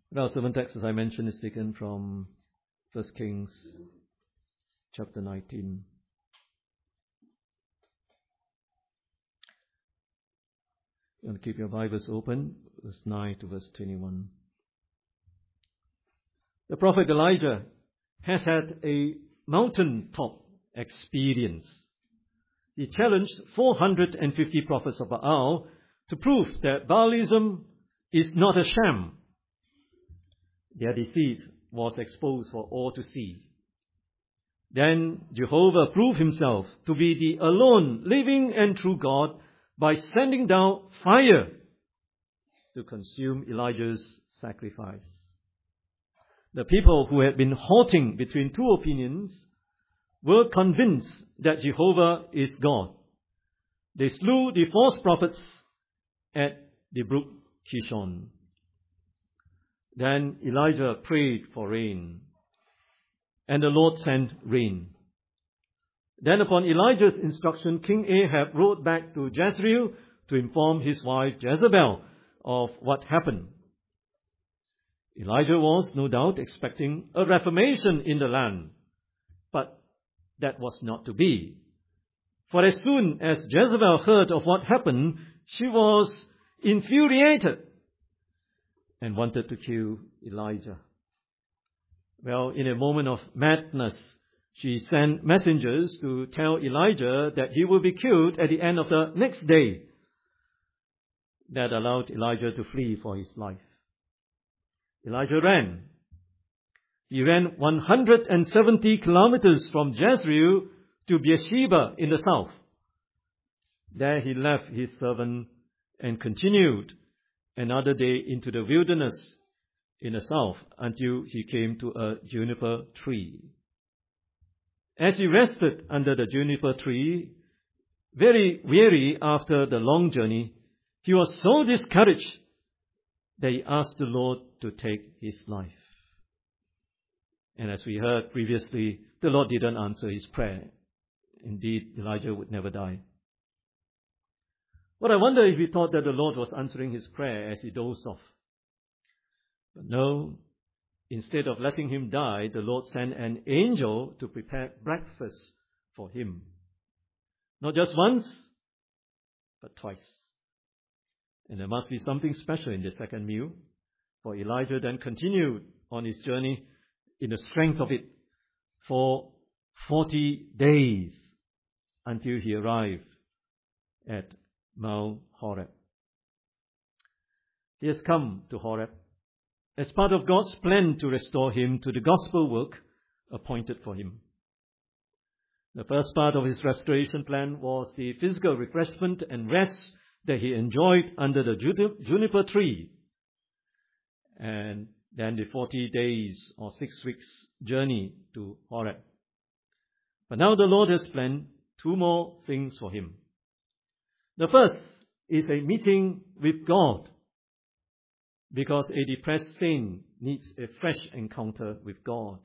Our sermon text, as I mentioned, is taken from 1 Kings chapter 19. You want to keep your Bibles open, verse 9 to verse 21. The prophet Elijah has had a mountaintop experience. He challenged 450 prophets of Baal to prove that Baalism is not a sham. Their deceit was exposed for all to see. Then Jehovah proved himself to be the alone living and true God by sending down fire to consume Elijah's sacrifice. The people who had been halting between two opinions were convinced that Jehovah is God. They slew the false prophets at the brook Kishon. Then Elijah prayed for rain, and the Lord sent rain. Then upon Elijah's instruction, King Ahab rode back to Jezreel to inform his wife Jezebel of what happened. Elijah was, no doubt, expecting a reformation in the land, but that was not to be. For as soon as Jezebel heard of what happened, she was infuriated and wanted to kill Elijah. Well, in a moment of madness, she sent messengers to tell Elijah that he will be killed at the end of the next day. That allowed Elijah to flee for his life. Elijah ran. He ran 170 kilometers from Jezreel to Beersheba in the south. There he left his servant and continued another day into the wilderness in the south until he came to a juniper tree. As he rested under the juniper tree, very weary after the long journey, he was so discouraged that he asked the Lord to take his life. And as we heard previously, the Lord didn't answer his prayer. Indeed, Elijah would never die. But I wonder if he thought that the Lord was answering his prayer as he dozed off. But no, instead of letting him die, the Lord sent an angel to prepare breakfast for him. Not just once, but twice. And there must be something special in the second meal, for Elijah then continued on his journey in the strength of it for 40 days until he arrived at Mount Horeb. He has come to Horeb as part of God's plan to restore him to the gospel work appointed for him. The first part of his restoration plan was the physical refreshment and rest that he enjoyed under the juniper tree, and then the 40 days or 6 weeks journey to Horeb. But now the Lord has planned 2 more things for him. The first is a meeting with God, because a depressed saint needs a fresh encounter with God.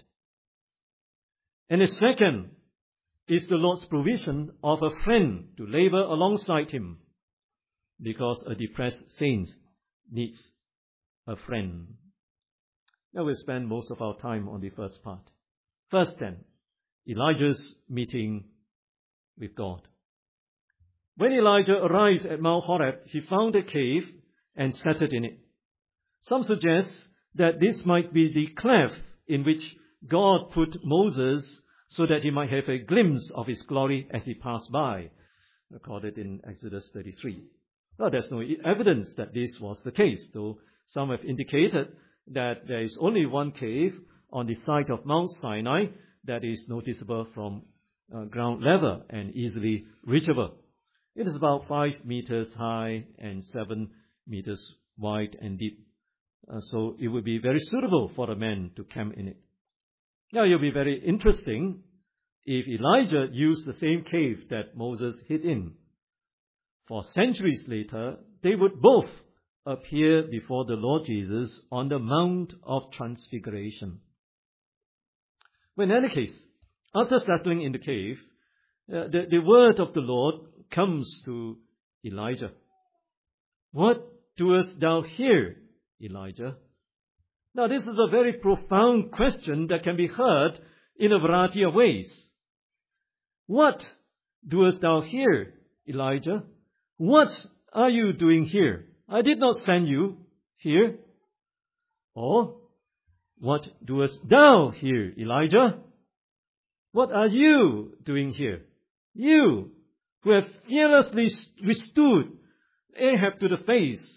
And the second is the Lord's provision of a friend to labor alongside him, because a depressed saint needs a friend. Now we'll spend most of our time on the first part. First then, Elijah's meeting with God. When Elijah arrived at Mount Horeb, he found a cave and settled in it. Some suggest that this might be the cleft in which God put Moses so that he might have a glimpse of his glory as he passed by, recorded in Exodus 33. Well, there's no evidence that this was the case, though some have indicated that there is only one cave on the site of Mount Sinai that is noticeable from ground level and easily reachable. It is about 5 meters high and 7 meters wide and deep. So it would be very suitable for a man to camp in it. Now it will be very interesting if Elijah used the same cave that Moses hid in. For centuries later, they would both appear before the Lord Jesus on the Mount of Transfiguration. But in any case, after settling in the cave, the word of the Lord comes to Elijah. What doest thou here, Elijah? Now, this is a very profound question that can be heard in a variety of ways. What doest thou here, Elijah? What are you doing here? I did not send you here. Or, what doest thou here, Elijah? What are you doing here? You, who have fearlessly withstood Ahab to the face.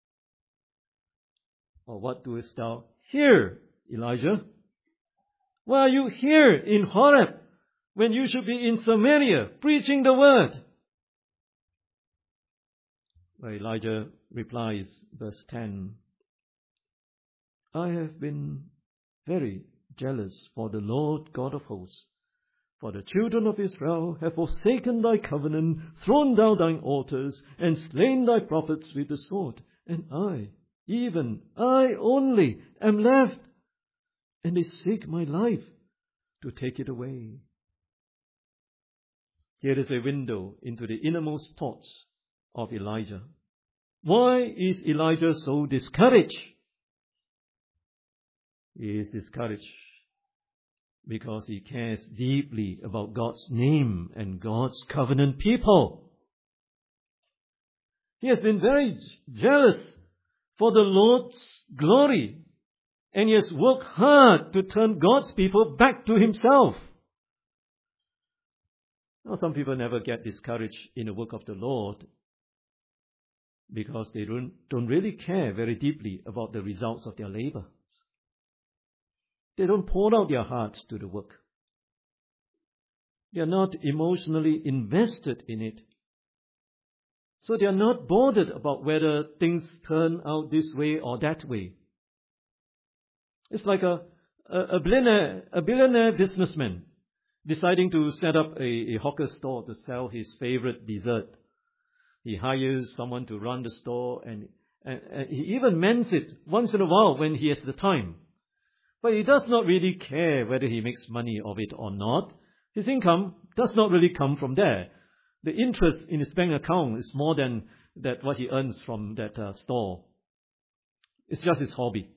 Or what doest thou here, Elijah? Why are you here in Horeb when you should be in Samaria preaching the word? Well, Elijah replies, verse 10, I have been very jealous for the Lord God of hosts. For the children of Israel have forsaken thy covenant, thrown down thine altars, and slain thy prophets with the sword. And I, even I only, am left, and they seek my life to take it away. Here is a window into the innermost thoughts of Elijah. Why is Elijah so discouraged? He is discouraged because he cares deeply about God's name and God's covenant people. He has been very jealous for the Lord's glory, and he has worked hard to turn God's people back to himself. Now, some people never get discouraged in the work of the Lord because they don't really care very deeply about the results of their labor. They don't pour out their hearts to the work. They are not emotionally invested in it. So they are not bothered about whether things turn out this way or that way. It's like a billionaire businessman deciding to set up a hawker store to sell his favorite dessert. He hires someone to run the store, and he even mends it once in a while when he has the time. But he does not really care whether he makes money of it or not. His income does not really come from there. The interest in his bank account is more than what he earns from that store. It's just his hobby.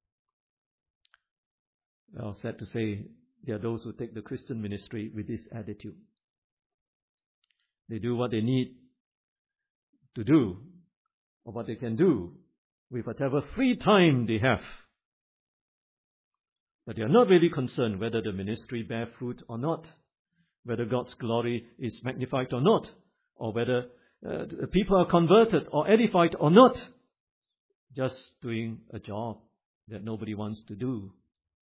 Well, sad to say, there are those who take the Christian ministry with this attitude. They do what they need to do, or what they can do with whatever free time they have. But they are not really concerned whether the ministry bear fruit or not, whether God's glory is magnified or not, or whether people are converted or edified or not. Just doing a job that nobody wants to do.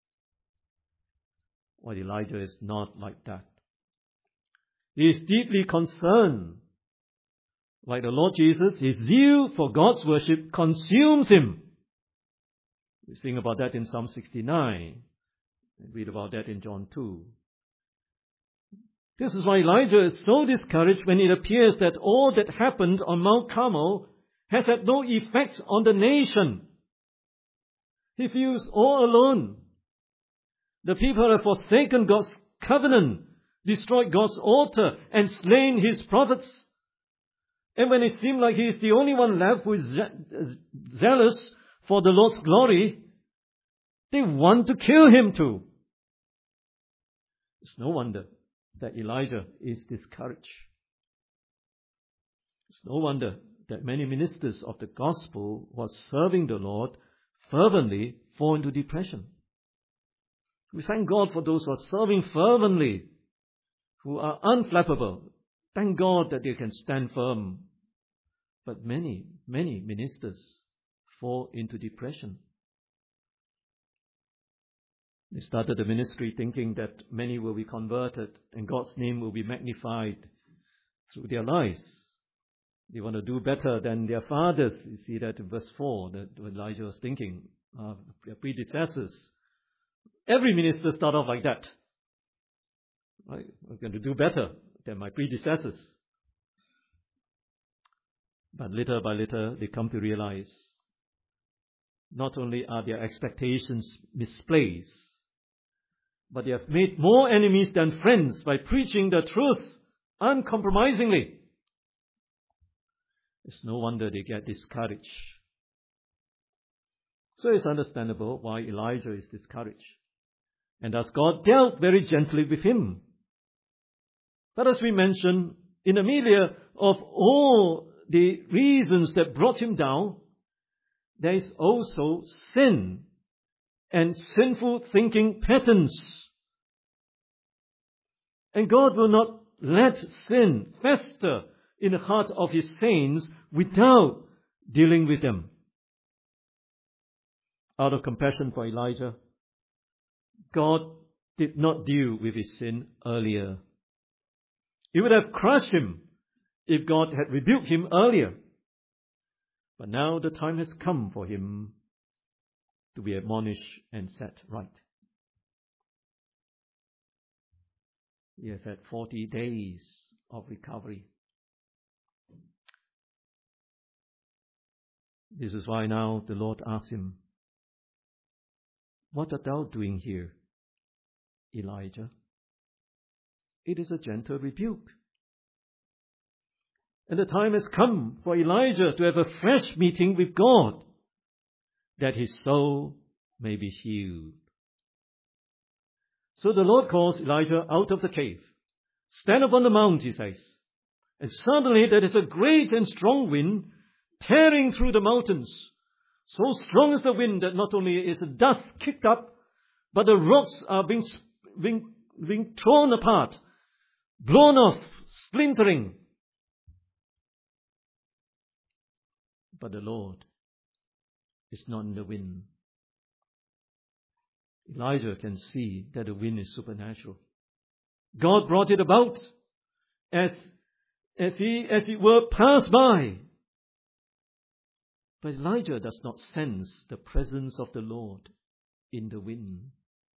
Well, Elijah is not like that. He is deeply concerned. Like the Lord Jesus, his zeal for God's worship consumes him. We sing about that in Psalm 69. Read about that in John 2. This is why Elijah is so discouraged when it appears that all that happened on Mount Carmel has had no effect on the nation. He feels all alone. The people have forsaken God's covenant, destroyed God's altar, and slain his prophets. And when it seemed like he is the only one left who is zealous for the Lord's glory, they want to kill him too. It's no wonder that Elijah is discouraged. It's no wonder that many ministers of the gospel who are serving the Lord fervently fall into depression. We thank God for those who are serving fervently, who are unflappable. Thank God that they can stand firm. But many ministers fall into depression. They started the ministry thinking that many will be converted and God's name will be magnified through their lives. They want to do better than their fathers. You see that in verse 4, that Elijah was thinking of their predecessors. Every minister started off like that. Right? I'm going to do better than my predecessors. But little by little, they come to realize not only are their expectations misplaced, but they have made more enemies than friends by preaching the truth uncompromisingly. It's no wonder they get discouraged. So it's understandable why Elijah is discouraged. And thus God dealt very gently with him. But as we mentioned, in the middle of all the reasons that brought him down, there is also sin and sinful thinking patterns. And God will not let sin fester in the heart of his saints without dealing with them. Out of compassion for Elijah, God did not deal with his sin earlier. It would have crushed him if God had rebuked him earlier. But now the time has come for him to be admonished and set right. He has had 40 days of recovery. This is why now the Lord asks him, "What art thou doing here, Elijah?" It is a gentle rebuke. And the time has come for Elijah to have a fresh meeting with God, that his soul may be healed. So the Lord calls Elijah out of the cave. "Stand up on the mount," he says. And suddenly there is a great and strong wind tearing through the mountains. So strong is the wind that not only is the dust kicked up, but the rocks are being torn apart, blown off, splintering. But the Lord is not in the wind. Elijah can see that the wind is supernatural. God brought it about as it were passed by. But Elijah does not sense the presence of the Lord in the wind.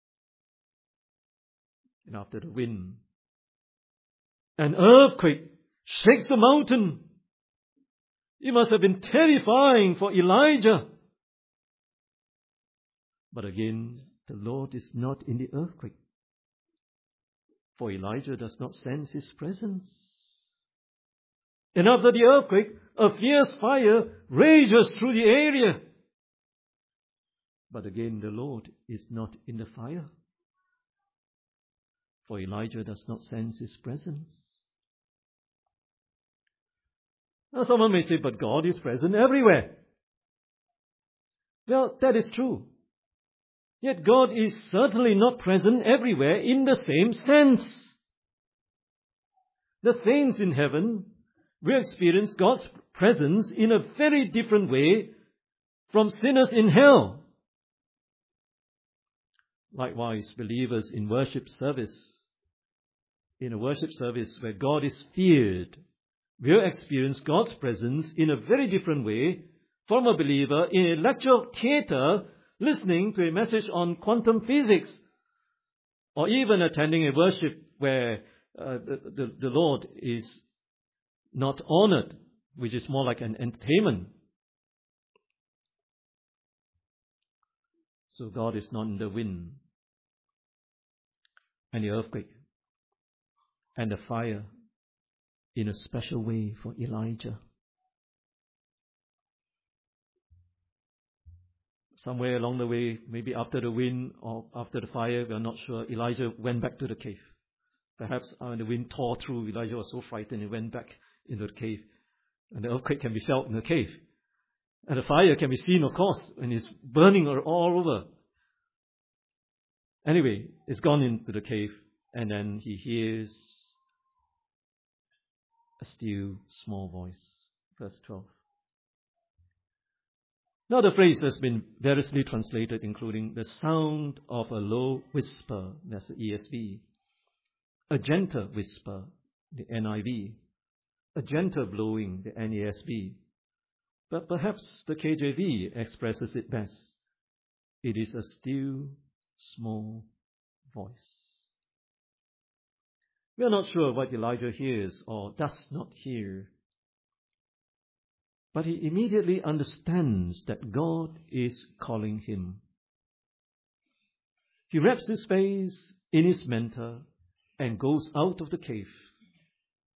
And after the wind, an earthquake shakes the mountain. It must have been terrifying for Elijah. But again, the Lord is not in the earthquake, for Elijah does not sense his presence. And after the earthquake, a fierce fire rages through the area. But again, the Lord is not in the fire, for Elijah does not sense his presence. Now someone may say, "But God is present everywhere." Well, that is true. Yet God is certainly not present everywhere in the same sense. The saints in heaven will experience God's presence in a very different way from sinners in hell. Likewise, believers in a worship service where God is feared, will experience God's presence in a very different way from a believer in a lecture theatre listening to a message on quantum physics, or even attending a worship where the Lord is not honored, which is more like an entertainment. So God is not in the wind and the earthquake and the fire in a special way for Elijah. Somewhere along the way, maybe after the wind or after the fire, we are not sure, Elijah went back to the cave. Perhaps when the wind tore through, Elijah was so frightened he went back into the cave. And the earthquake can be felt in the cave. And the fire can be seen, of course, and it's burning all over. Anyway, it's gone into the cave, and then he hears a still small voice. Verse 12. Now the phrase has been variously translated, including the sound of a low whisper, that's the ESV, a gentle whisper, the NIV, a gentle blowing, the NASB. But perhaps the KJV expresses it best. It is a still small voice. We are not sure what Elijah hears or does not hear. But he immediately understands that God is calling him. He wraps his face in his mantle and goes out of the cave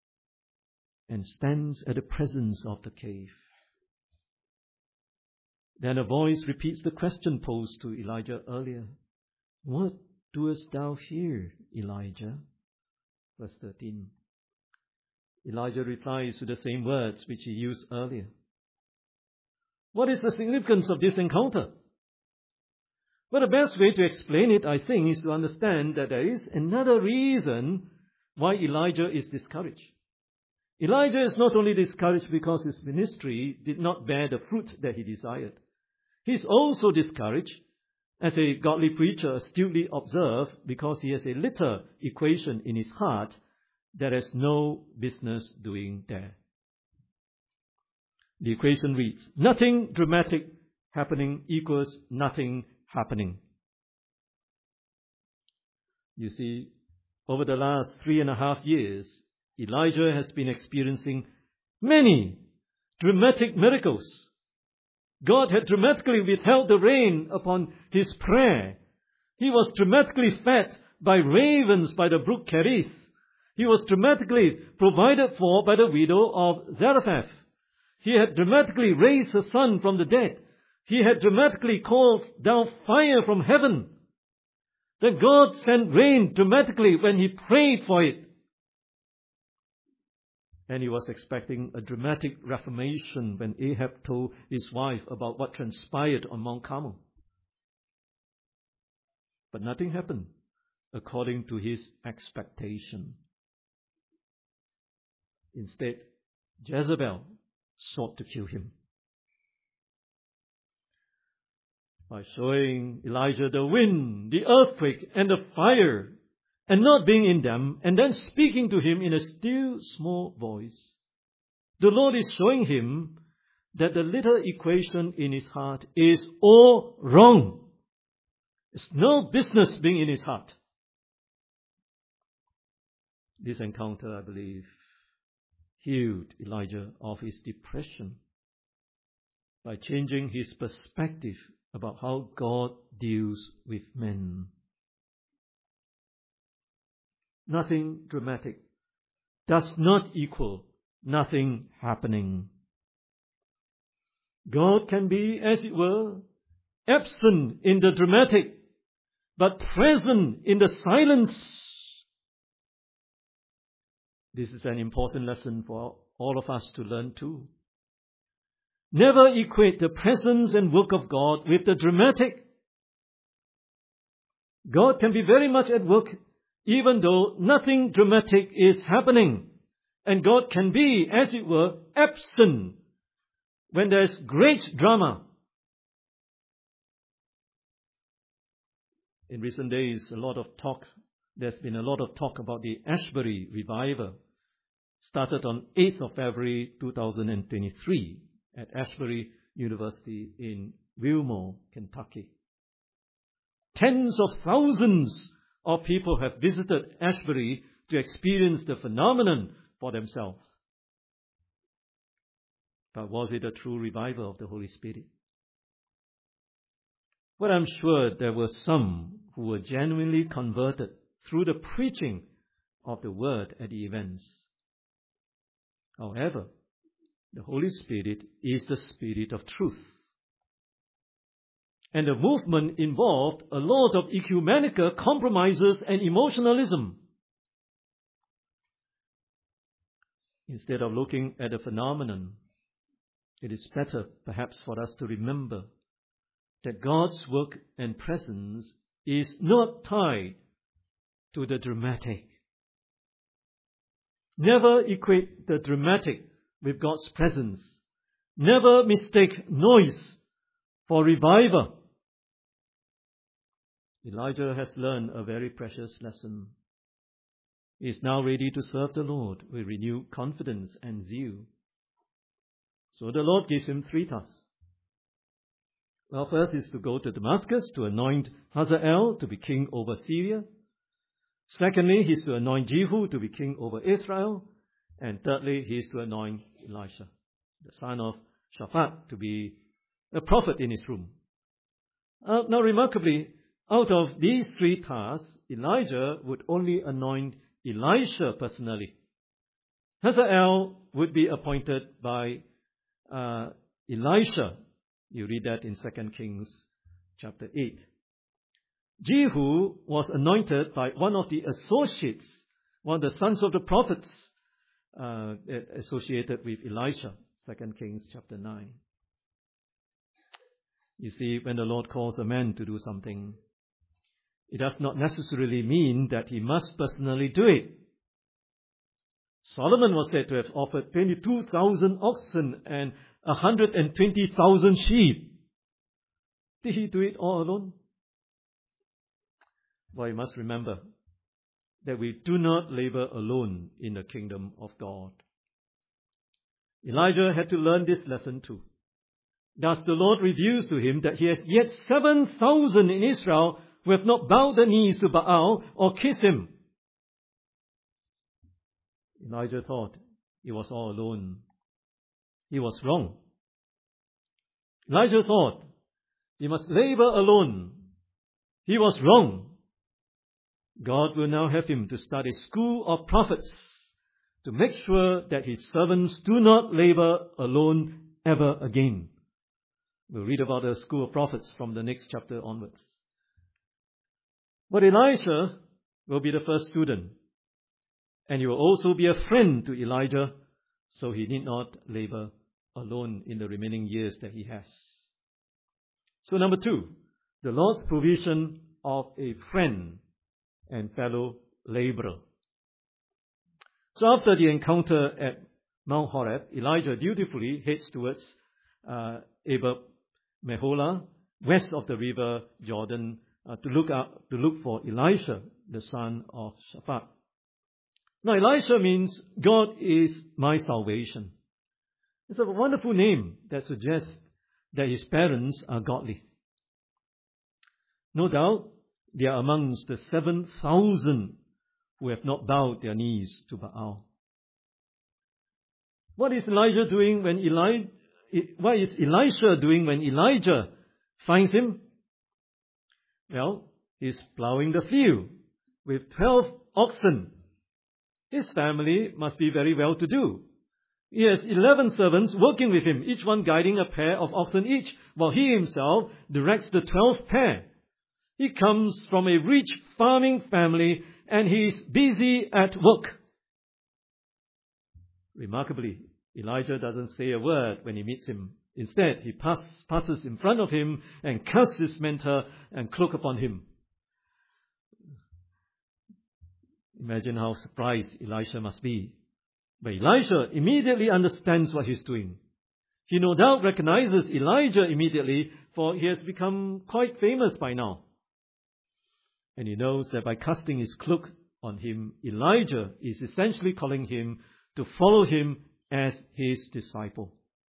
and stands at the presence of the cave. Then a voice repeats the question posed to Elijah earlier. What doest thou here, Elijah? Verse 13. Elijah replies to the same words which he used earlier. What is the significance of this encounter? Well, the best way to explain it, I think, is to understand that there is another reason why Elijah is discouraged. Elijah is not only discouraged because his ministry did not bear the fruit that he desired. He is also discouraged, as a godly preacher astutely observed, because he has a little equation in his heart that has no business doing there. The equation reads, nothing dramatic happening equals nothing happening. You see, over the last 3.5 years, Elijah has been experiencing many dramatic miracles. God had dramatically withheld the rain upon his prayer. He was dramatically fed by ravens by the brook Cherith. He was dramatically provided for by the widow of Zarephath. He had dramatically raised her son from the dead. He had dramatically called down fire from heaven. Then God sent rain dramatically when he prayed for it. And he was expecting a dramatic reformation when Ahab told his wife about what transpired on Mount Carmel. But nothing happened according to his expectation. Instead, Jezebel sought to kill him. By showing Elijah the wind, the earthquake, and the fire, and not being in them, and then speaking to him in a still small voice, the Lord is showing him that the little equation in his heart is all wrong. There's no business being in his heart. This encounter, I believe, healed Elijah of his depression by changing his perspective about how God deals with men. Nothing dramatic does not equal nothing happening. God can be, as it were, absent in the dramatic, but present in the silence. This is an important lesson for all of us to learn too. Never equate the presence and work of God with the dramatic. God can be very much at work even though nothing dramatic is happening. And God can be, as it were, absent when there's great drama. In recent days, there's been a lot of talk about the Ashbury revival. Started on 8th of February 2023 at Ashbury University in Wilmore, Kentucky. Tens of thousands of people have visited Ashbury to experience the phenomenon for themselves. But was it a true revival of the Holy Spirit? Well, I'm sure there were some who were genuinely converted through the preaching of the word at the events. However, the Holy Spirit is the Spirit of truth. And the movement involved a lot of ecumenical compromises and emotionalism. Instead of looking at the phenomenon, it is better perhaps for us to remember that God's work and presence is not tied to the dramatic. Never equate the dramatic with God's presence. Never mistake noise for revival. Elijah has learned a very precious lesson. He is now ready to serve the Lord with renewed confidence and zeal. So the Lord gives him 3 tasks. Well, first is to go to Damascus to anoint Hazael to be king over Syria. Secondly, he is to anoint Jehu to be king over Israel. And thirdly, he is to anoint Elisha, the son of Shaphat, to be a prophet in his room. Now, remarkably, out of these 3 tasks, Elijah would only anoint Elisha personally. Hazael would be appointed by Elisha You read that in 2 Kings chapter 8. Jehu was anointed by one of the associates, one of the sons of the prophets associated with Elisha, 2 Kings chapter 9. You see, when the Lord calls a man to do something, it does not necessarily mean that he must personally do it. Solomon was said to have offered 22,000 oxen and 120,000 sheep. Did he do it all alone? Well, you must remember that we do not labor alone in the kingdom of God. Elijah had to learn this lesson too. Thus the Lord reveals to him that he has yet 7,000 in Israel who have not bowed their knees to Baal or kissed him. Elijah thought he was all alone. He was wrong. Elijah thought he must labor alone. He was wrong. God will now have him to start a school of prophets to make sure that his servants do not labor alone ever again. We'll read about the school of prophets from the next chapter onwards. But Elisha will be the first student, and he will also be a friend to Elijah, so he need not labor alone in the remaining years that he has. So number 2, the Lord's provision of a friend and fellow laborer. So after the encounter at Mount Horeb, Elijah dutifully heads towards Abel Meholah, west of the river Jordan, to look for Elisha, the son of Shaphat. Now, Elisha means God is my salvation. It's a wonderful name that suggests that his parents are godly. No doubt, they are amongst the 7,000 who have not bowed their knees to Baal. What is Elisha doing when Elijah finds him? Well, he's plowing the field with 12 oxen. His family must be very well-to-do. He has 11 servants working with him, each one guiding a pair of oxen each, while he himself directs the 12th pair. He comes from a rich farming family and he's busy at work. Remarkably, Elijah doesn't say a word when he meets him. Instead, he passes in front of him and casts his mantle and cloak upon him. Imagine how surprised Elisha must be. But Elisha immediately understands what he's doing. He no doubt recognizes Elijah immediately, for he has become quite famous by now. And he knows that by casting his cloak on him, Elijah is essentially calling him to follow him as his disciple.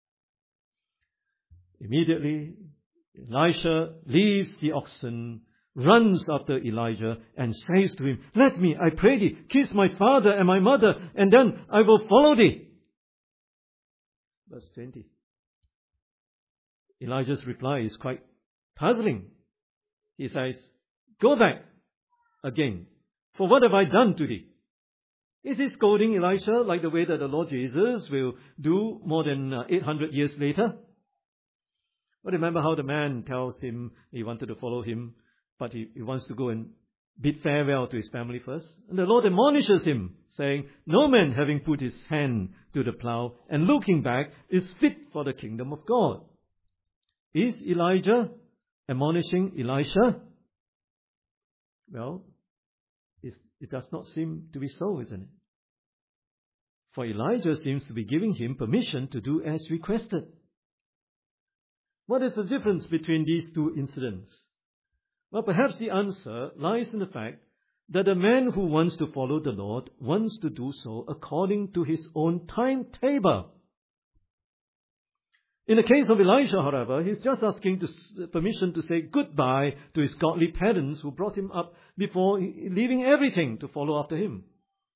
Immediately, Elisha leaves the oxen, runs after Elijah, and says to him, "Let me, I pray thee, kiss my father and my mother, and then I will follow thee." Verse 20. Elijah's reply is quite puzzling. He says, "Go back again, for what have I done to thee?" Is he scolding Elisha like the way that the Lord Jesus will do more than 800 years later? But remember how the man tells him he wanted to follow him, but he wants to go and bid farewell to his family first. And the Lord admonishes him, saying, "No man having put his hand to the plow and looking back is fit for the kingdom of God." Is Elijah admonishing Elisha? Well, it does not seem to be so, isn't it? For Elijah seems to be giving him permission to do as requested. What is the difference between these two incidents? Well, perhaps the answer lies in the fact that a man who wants to follow the Lord wants to do so according to his own timetable. In the case of Elisha, however, he's just asking permission to say goodbye to his godly parents who brought him up before leaving everything to follow after him.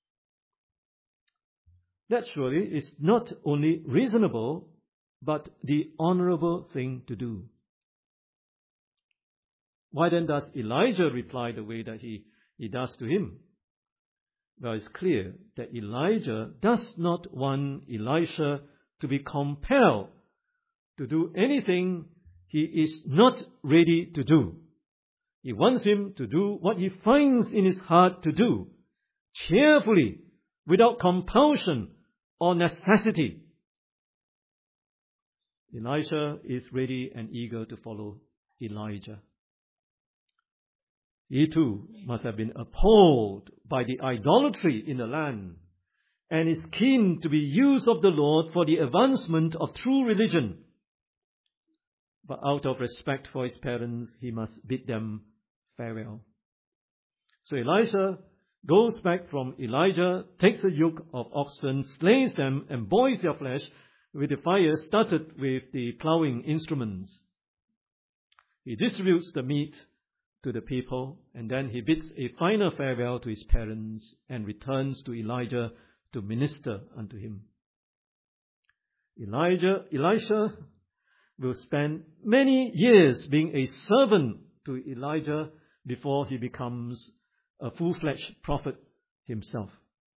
That surely is not only reasonable, but the honorable thing to do. Why then does Elijah reply the way that he does to him? Well, it's clear that Elijah does not want Elisha to be compelled to do anything he is not ready to do. He wants him to do what he finds in his heart to do, cheerfully, without compulsion or necessity. Elisha is ready and eager to follow Elijah. He too must have been appalled by the idolatry in the land and is keen to be used of the Lord for the advancement of true religion. But out of respect for his parents, he must bid them farewell. So Elisha goes back from Elijah, takes a yoke of oxen, slays them, and boils their flesh with the fire started with the plowing instruments. He distributes the meat to the people, and then he bids a final farewell to his parents and returns to Elijah to minister unto him. Elisha will spend many years being a servant to Elijah before he becomes a full-fledged prophet himself.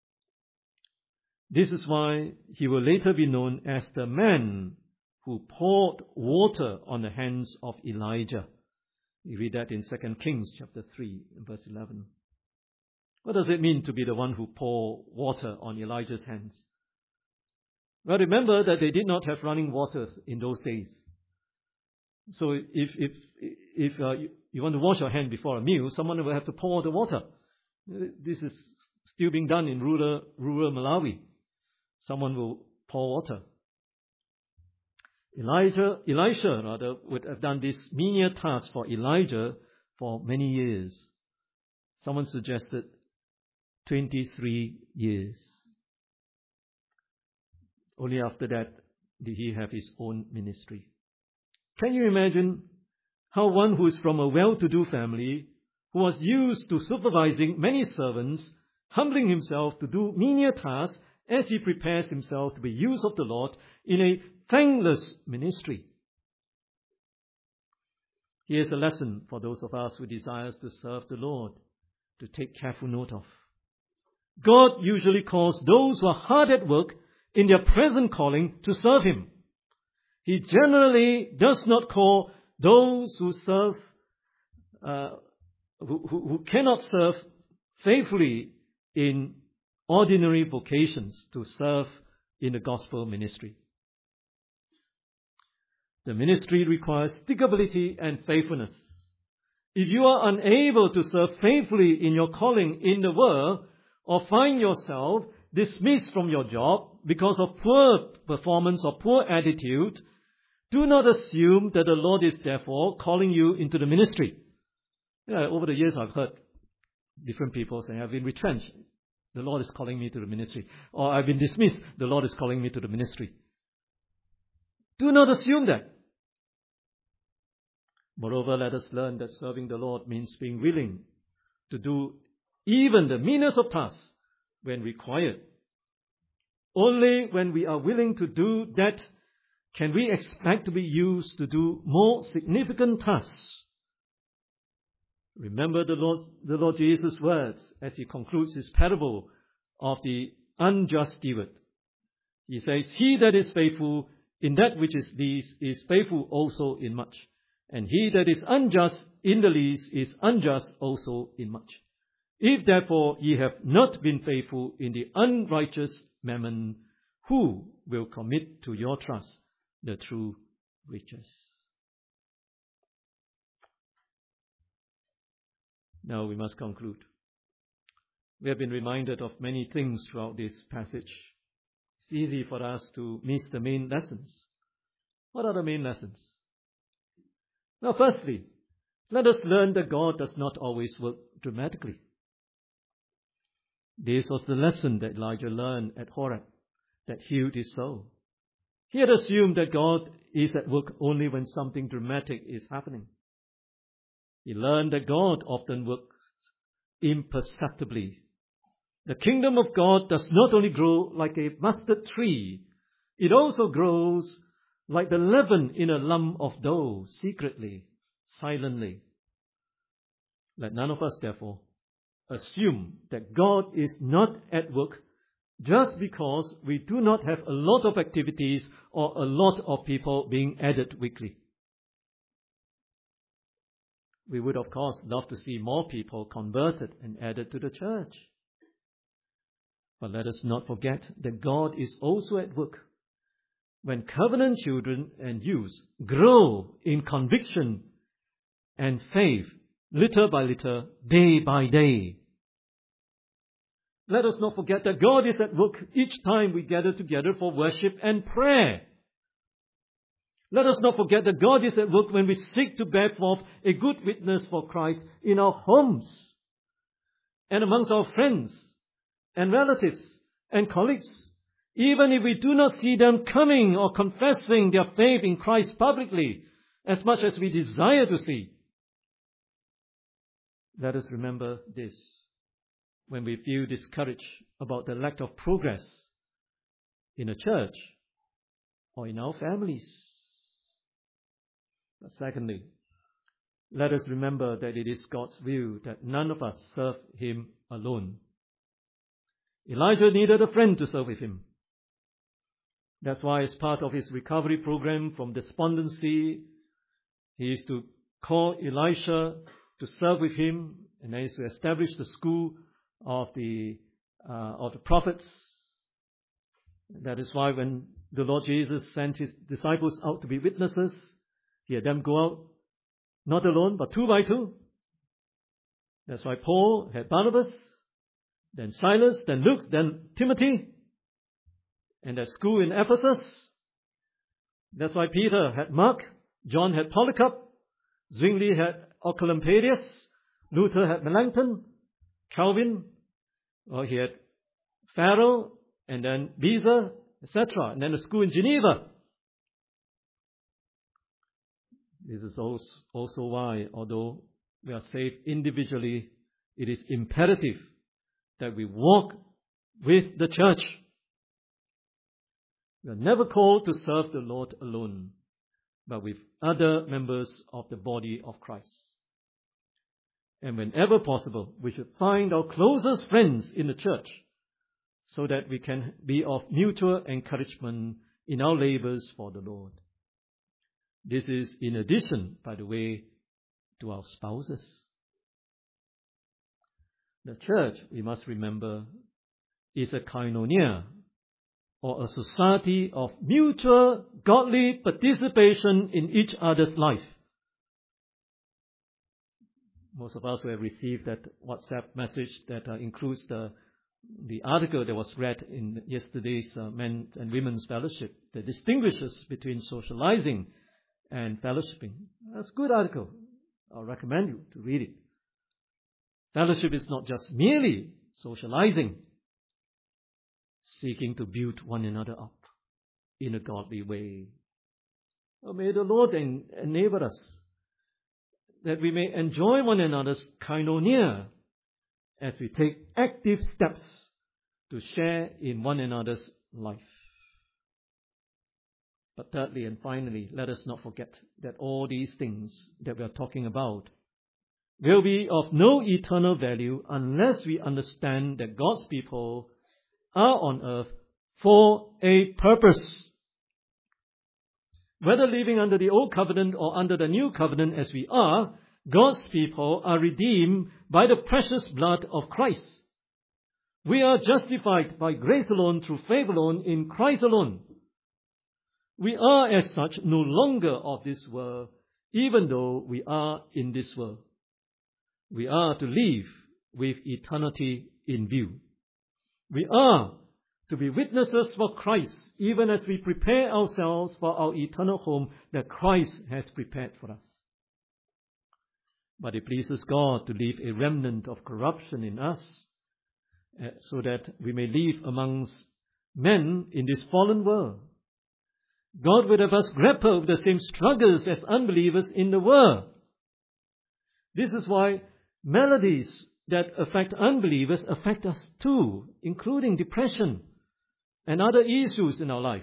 This is why he will later be known as the man who poured water on the hands of Elijah. We read that in 2 Kings chapter 3, verse 11. What does it mean to be the one who poured water on Elijah's hands? Well, remember that they did not have running water in those days. So if you want to wash your hand before a meal, someone will have to pour the water. This is still being done in rural Malawi. Someone will pour water. Elisha would have done this menial task for Elijah for many years. Someone suggested 23 years. Only after that did he have his own ministry. Can you imagine how one who is from a well-to-do family, who was used to supervising many servants, humbling himself to do menial tasks as he prepares himself to be used of the Lord in a thankless ministry? Here's a lesson for those of us who desire to serve the Lord to take careful note of. God usually calls those who are hard at work in their present calling to serve Him. He generally does not call those who serve, who cannot serve faithfully in ordinary vocations to serve in the gospel ministry. The ministry requires stickability and faithfulness. If you are unable to serve faithfully in your calling in the world, or find yourself dismissed from your job because of poor performance or poor attitude, do not assume that the Lord is therefore calling you into the ministry. Over the years I've heard different people say, I've been retrenched, the Lord is calling me to the ministry. Or I've been dismissed, the Lord is calling me to the ministry. Do not assume that. Moreover, let us learn that serving the Lord means being willing to do even the meanest of tasks when required. Only when we are willing to do that can we expect to be used to do more significant tasks. Remember the Lord Jesus' words as he concludes his parable of the unjust steward. He says, "He that is faithful in that which is least is faithful also in much. And he that is unjust in the least is unjust also in much. If therefore ye have not been faithful in the unrighteous mammon, who will commit to your trust the true riches?" Now we must conclude. We have been reminded of many things throughout this passage. It's easy for us to miss the main lessons. What are the main lessons? Now, firstly, let us learn that God does not always work dramatically. This was the lesson that Elijah learned at Horeb that healed his soul. He had assumed that God is at work only when something dramatic is happening. He learned that God often works imperceptibly. The kingdom of God does not only grow like a mustard tree, it also grows like the leaven in a lump of dough, secretly, silently. Let none of us, therefore, assume that God is not at work just because we do not have a lot of activities or a lot of people being added weekly. We would, of course, love to see more people converted and added to the church. But let us not forget that God is also at work. When covenant children and youths grow in conviction and faith, little by little, day by day. Let us not forget that God is at work each time we gather together for worship and prayer. Let us not forget that God is at work when we seek to bear forth a good witness for Christ in our homes and amongst our friends and relatives and colleagues, even if we do not see them coming or confessing their faith in Christ publicly as much as we desire to see. Let us remember this when we feel discouraged about the lack of progress in a church or in our families. But secondly, let us remember that it is God's will that none of us serve Him alone. Elijah needed a friend to serve with him. That's why, as part of his recovery program from despondency, he is to call Elisha to serve with him, and then he is to establish the school of the prophets. That is why when the Lord Jesus sent his disciples out to be witnesses, he had them go out not alone, but 2 by 2. That's why Paul had Barnabas, then Silas, then Luke, then Timothy, and that school in Ephesus. That's why Peter had Mark, John had Polycarp, Zwingli had Oecolampadius, Luther had Melanchthon, Calvin, he had Farel, and then Beza, etc., and then the school in Geneva. This is also why, although we are saved individually, it is imperative that we walk with the church. We are never called to serve the Lord alone, but with other members of the body of Christ. And whenever possible, we should find our closest friends in the church so that we can be of mutual encouragement in our labors for the Lord. This is in addition, by the way, to our spouses. The church, we must remember, is a koinonia, or a society of mutual godly participation in each other's life. Most of us will have received that WhatsApp message that includes the article that was read in yesterday's Men and Women's Fellowship that distinguishes between socializing and fellowshipping. That's a good article. I'll recommend you to read it. Fellowship is not just merely socializing, seeking to build one another up in a godly way. Oh, may the Lord enable us that we may enjoy one another's koinonia as we take active steps to share in one another's life. But thirdly and finally, let us not forget that all these things that we are talking about will be of no eternal value unless we understand that God's people are on earth for a purpose. Whether living under the old covenant or under the new covenant as we are, God's people are redeemed by the precious blood of Christ. We are justified by grace alone, through faith alone, in Christ alone. We are as such no longer of this world, even though we are in this world. We are to live with eternity in view. We are to be witnesses for Christ, even as we prepare ourselves for our eternal home that Christ has prepared for us. But it pleases God to leave a remnant of corruption in us, so that we may live amongst men in this fallen world. God would have us grapple with the same struggles as unbelievers in the world. This is why maladies that affect unbelievers affect us too, including depression and other issues in our life.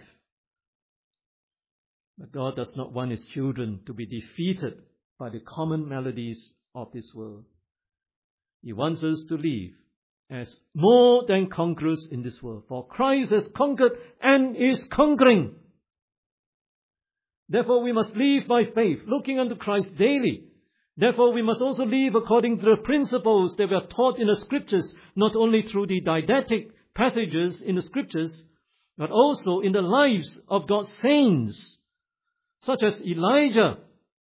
But God does not want His children to be defeated by the common maladies of this world. He wants us to live as more than conquerors in this world, for Christ has conquered and is conquering. Therefore we must live by faith, looking unto Christ daily, Therefore, we must also live according to the principles that we are taught in the Scriptures, not only through the didactic passages in the Scriptures, but also in the lives of God's saints, such as Elijah.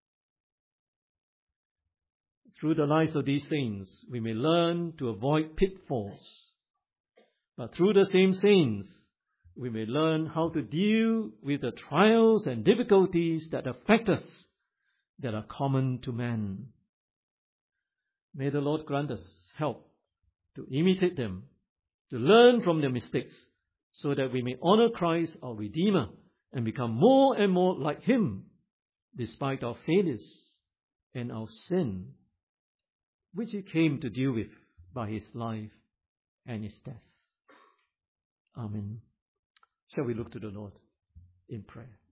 Through the lives of these saints, we may learn to avoid pitfalls. But through the same saints, we may learn how to deal with the trials and difficulties that affect us, that are common to man. May the Lord grant us help to imitate them, to learn from their mistakes, so that we may honor Christ, our Redeemer, and become more and more like Him, despite our failures and our sin, which He came to deal with by His life and His death. Amen. Shall we look to the Lord in prayer?